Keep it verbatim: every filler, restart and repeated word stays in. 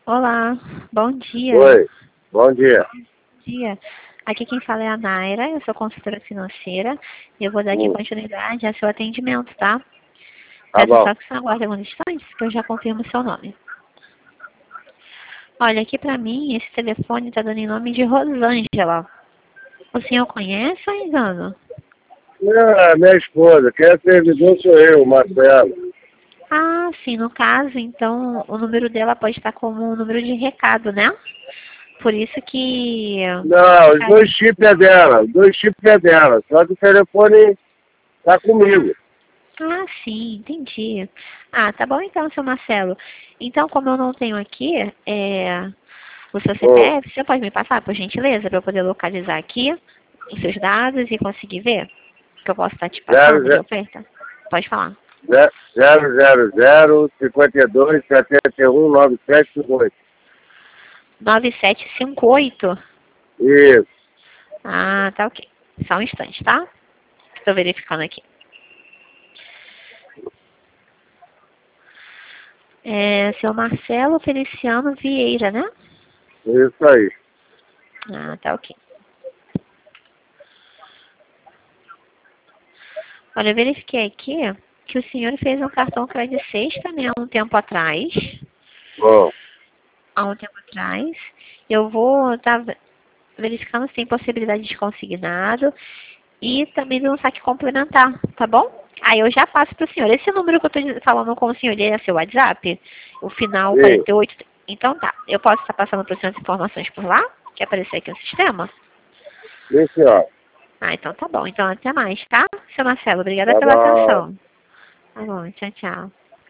Olá, bom dia. Oi, bom dia. Bom dia. Aqui quem fala é a Naira, eu sou consultora financeira e eu vou dar aqui Hum, continuidade ao seu atendimento, tá? tá Peço bom. só que você aguarde alguns instantes que eu já confirmo o seu nome. Olha, aqui pra mim, esse telefone tá dando em nome de Rosângela. O senhor conhece ou engano? É, minha esposa, quem é servidor sou eu, Marcelo. Ah, sim, no caso, então, o número dela pode estar como um número de recado, né? Por isso que... Não, os dois chips é dela, os dois chips é dela, só que o telefone tá comigo. Ah, sim, entendi. Ah, tá bom então, seu Marcelo. Então, como eu não tenho aqui é, o seu Ô, C P F, você pode me passar, por gentileza, para eu poder localizar aqui os seus dados e conseguir ver o que eu posso estar te zero passando de oferta? Pode falar. zero zero zero cinquenta e dois setenta e um noventa e sete cinquenta e oito. nove sete cinco oito? Isso, Ah, tá ok. Só um instante, tá? Estou verificando aqui. É, seu Marcelo Feliciano Vieira, né? isso aí. Ah, tá ok. Olha, eu verifiquei aqui que o senhor fez um cartão crédito sexta, né, há um tempo atrás. Bom, Há um tempo atrás. Eu vou estar verificando se tem possibilidade de consignado e também de um saque complementar, tá bom? Aí eu já passo para o senhor. Esse número que eu estou falando com o senhor, ele é seu WhatsApp? O final sim, quarenta e oito. Então tá. Eu posso estar passando para o senhor as informações por lá? Que aparecer aqui no sistema? sim senhor. Ah, então tá bom. Então até mais, tá? Seu Marcelo, obrigada Tá pela bom. atenção. Tá bom, tchau, tchau.